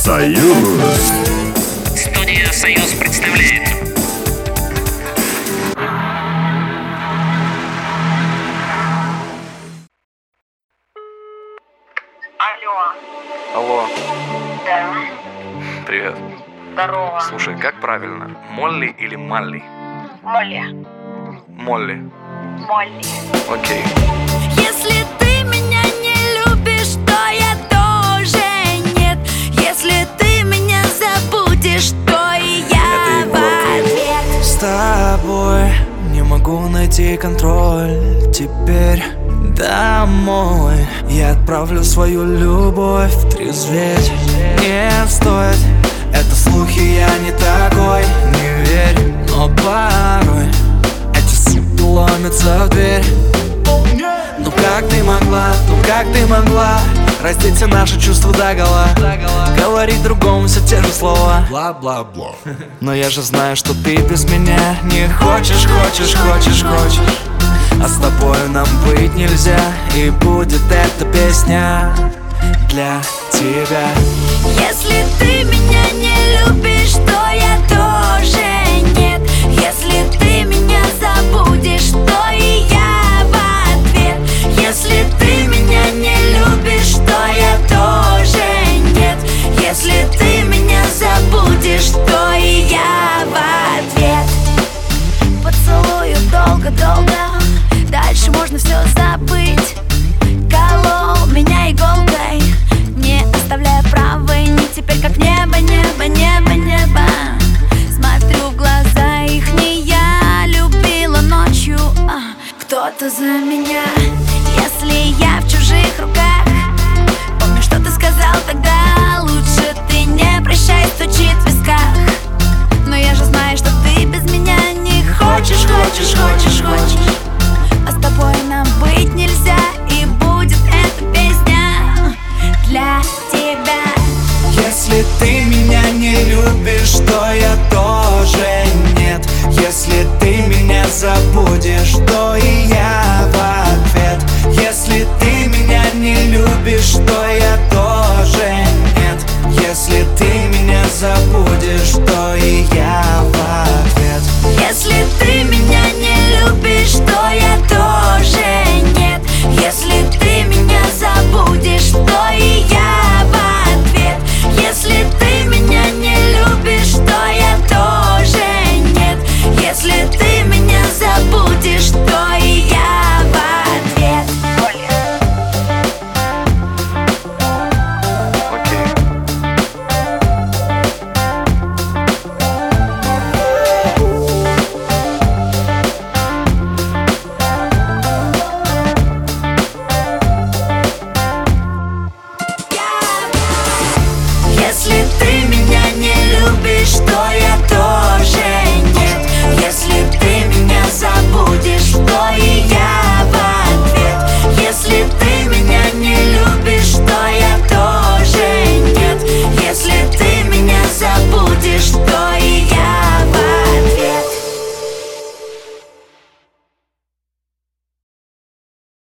Союз. Студия «Союз» представляет. Алло, Да, привет. здорово. Слушай, как правильно? Молли или Малли? Молли, Молли. Молли. Окей. Если ты меня не любишь, то я тоже нет. Если ты меня забудешь, то и я в ответ. С тобой не могу найти контроль. Теперь домой я отправлю свою любовь трезветь. Не стоит, это слухи, я не такой. Не верь, но порой эти суки ломятся в дверь. Ну как ты могла раздеть все наши чувства догола, говорить другому все те же слова, бла-бла-бла. Но я же знаю, что ты без меня не хочешь. А с тобою нам быть нельзя, и будет эта песня для тебя. Если ты меня не любишь, то я тоже нет. Если ты меня забудешь, то и я в ответ. Если ты меня не любишь, то я тоже нет. Если ты меня забудешь, то и я в ответ. Поцелую долго-долго, дальше можно все забыть. Колол меня иголкой, не оставляя правой ни. Теперь как небо. Смотрю в глаза их, не я любила ночью, кто-то за меня. Если я в чужих руках, помню, что ты сказал тогда. Лучше ты не прощай, стучит в висках. Но я же знаю, что ты без меня не хочешь. А с тобой нам быть нельзя, и будет эта песня для тебя. Если ты меня не любишь, то я тоже нет. Если ты меня забудешь, то и я в ответ. Если ты меня не любишь, то я